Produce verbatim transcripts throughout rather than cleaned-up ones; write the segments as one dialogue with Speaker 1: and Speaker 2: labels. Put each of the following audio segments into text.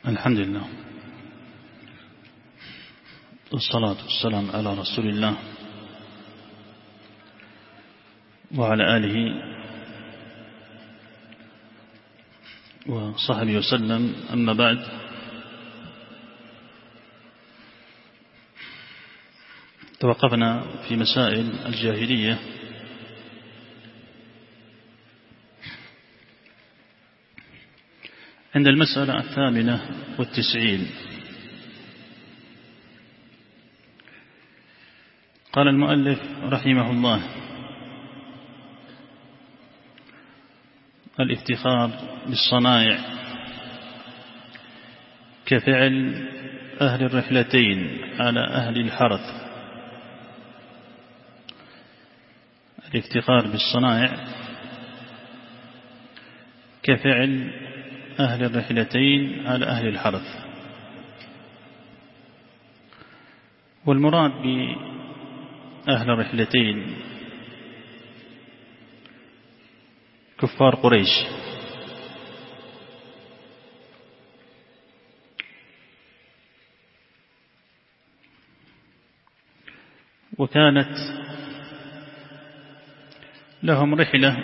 Speaker 1: الحمد لله والصلاة والسلام على رسول الله وعلى آله وصحبه وسلم. أما بعد، توقفنا في مسائل الجاهلية عند المسألة الثامنة والتسعين. قال المؤلف رحمه الله: الافتخار بالصنائع كفعل أهل الرحلتين على أهل الحرث. الافتخار بالصنائع كفعل أهل الرحلتين على أهل الحرث. والمراد بأهل الرحلتين كفار قريش، وكانت لهم رحلة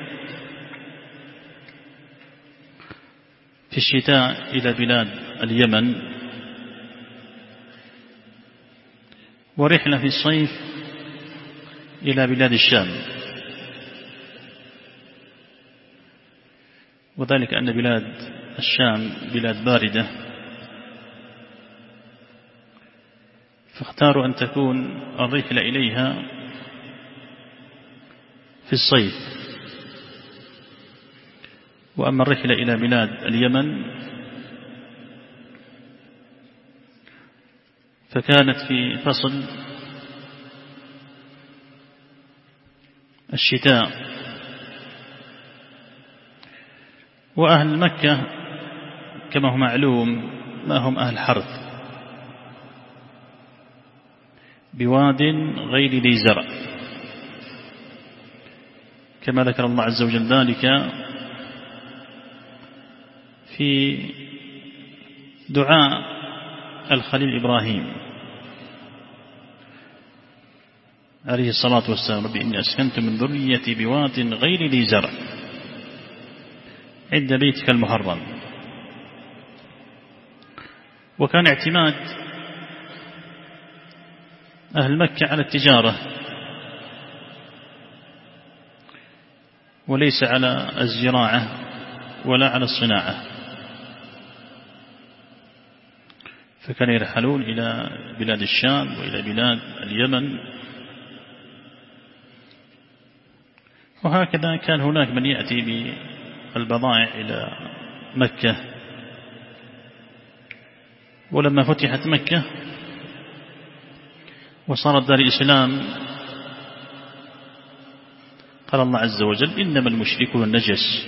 Speaker 1: في الشتاء إلى بلاد اليمن، ورحلة في الصيف إلى بلاد الشام، وذلك أن بلاد الشام بلاد باردة، فاختاروا أن تكون الرحلة إليها في الصيف. وأما الرحلة إلى بلاد اليمن فكانت في فصل الشتاء. وأهل مكة كما هو معلوم ما هم أهل حرث، بواد غير ذي زرع، كما ذكر الله عز وجل ذلك في دعاء الخليل إبراهيم عليه الصلاة والسلام: رب إني أسكنت من ذريتي بواد غير ذي زرع عند بيتك المحرم. وكان اعتماد أهل مكة على التجارة وليس على الزراعة ولا على الصناعة، فكانوا يرحلون إلى بلاد الشام وإلى بلاد اليمن. وهكذا كان هناك من يأتي بالبضائع إلى مكة. ولما فتحت مكة وصارت دار الإسلام قال الله عز وجل: إنما المشركون نجس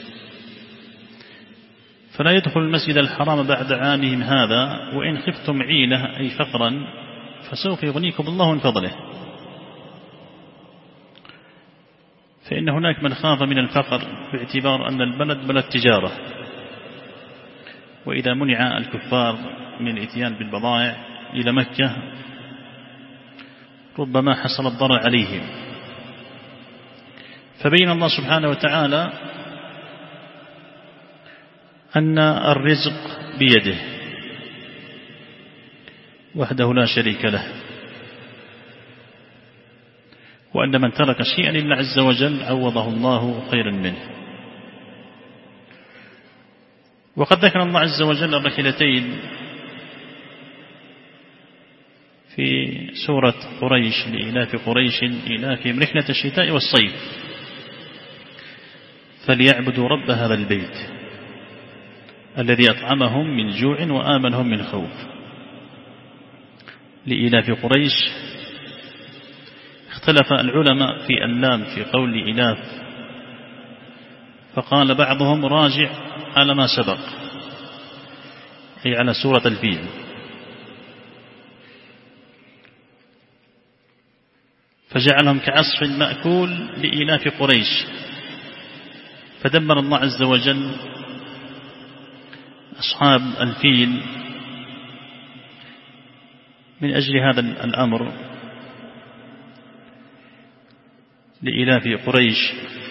Speaker 1: فلا يدخل المسجد الحرام بعد عامهم هذا وإن خفتم عيلة أي فقرا فسوف يغنيكم الله من فضله. فإن هناك من خاف من الفقر باعتبار أن البلد بلد تجارة، وإذا منع الكفار من الإتيان بالبضائع إلى مكة ربما حصل الضرر عليهم. فبين الله سبحانه وتعالى أن الرزق بيده وحده لا شريك له، وأن من ترك شيئا لله عز وجل عوضه الله خيرا منه. وقد ذكر الله عز وجل الرحلتين في سورة قريش: لإلاف قريش إلافهم رحلة الشتاء والصيف فليعبدوا رب هذا البيت الذي أطعمهم من جوع وآمنهم من خوف. لإلاف قريش اختلف العلماء في اللام في قول إلاف، فقال بعضهم راجع على ما سبق، أي على سورة الفيل، فجعلهم كعصف مأكول لإلاف قريش، فدمر الله عز وجل أصحاب الفيل من أجل هذا الأمر لإلاف قريش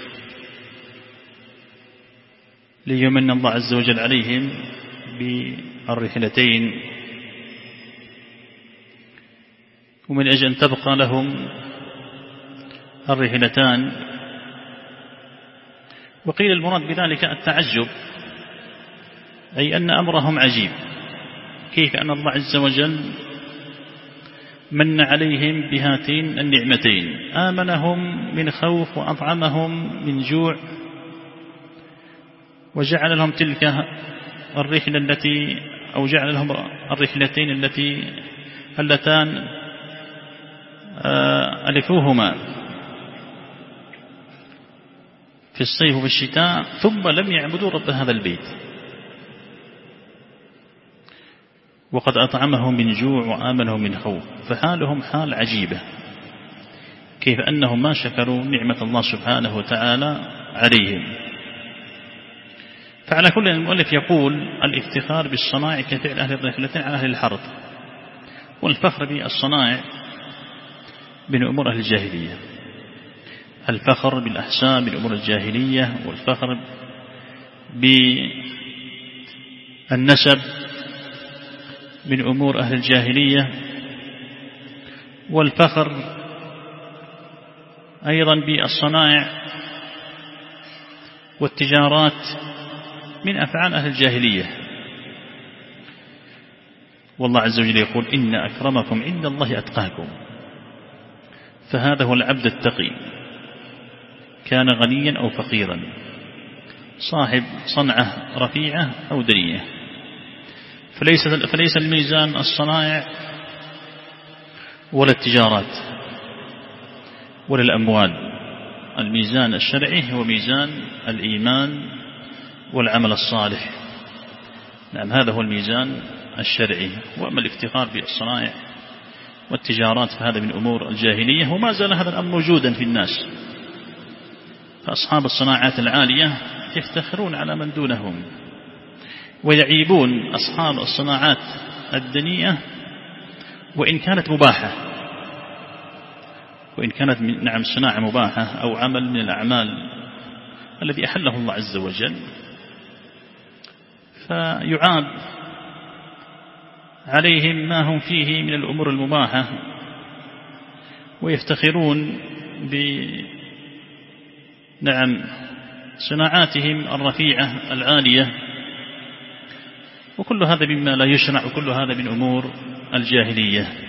Speaker 1: ليمن الله عز وجل عليهم بالرحلتين، ومن أجل أن تبقى لهم الرحلتان. وقيل المراد بذلك التعجب، أي أن أمرهم عجيب، كيف أن الله عز وجل من عليهم بهاتين النعمتين، آمنهم من خوف وأطعمهم من جوع، وجعل لهم تلك الرحلة التي أو جعل لهم الرحلتين التي اللتان ألفوهما في الصيف وفي الشتاء، ثم لم يعبدوا رب هذا البيت، وقد أطعمهم من جوع وآمنهم من خوف. فحالهم حال عجيبة، كيف أنهم ما شكروا نعمة الله سبحانه وتعالى عليهم. فعلى كل المؤلف يقول الافتخار بالصنائع كفعل أهل الرحلتين على أهل الحرب، والفخر بالصنائع من أمور أهل الجاهلية، الفخر بالأحساب من أمور الجاهلية، والفخر بالنسب من أمور أهل الجاهلية، والفخر أيضا بالصنائع والتجارات من أفعال أهل الجاهلية. والله عز وجل يقول إن أكرمكم عند الله أتقاكم، فهذا هو العبد التقي، كان غنيا أو فقيرا، صاحب صنعة رفيعة أو دنية. فليس, فليس الميزان الصنائع ولا التجارات ولا الأموال، الميزان الشرعي هو ميزان الإيمان والعمل الصالح. نعم، هذا هو الميزان الشرعي. وأما الافتخار بالصنائع والتجارات فهذا من أمور الجاهلية، وما زال هذا الأمر موجودا في الناس. فأصحاب الصناعات العالية يفتخرون على من دونهم، ويعيبون أصحاب الصناعات الدنيئة وإن كانت مباحة، وإن كانت نعم صناعة مباحة أو عمل من الأعمال الذي أحله الله عز وجل، فيعاب عليهم ما هم فيه من الأمور المباحة، ويفتخرون بنعم صناعاتهم الرفيعة العالية، وكل هذا مما لا يشرع، وكل هذا من أمور الجاهلية.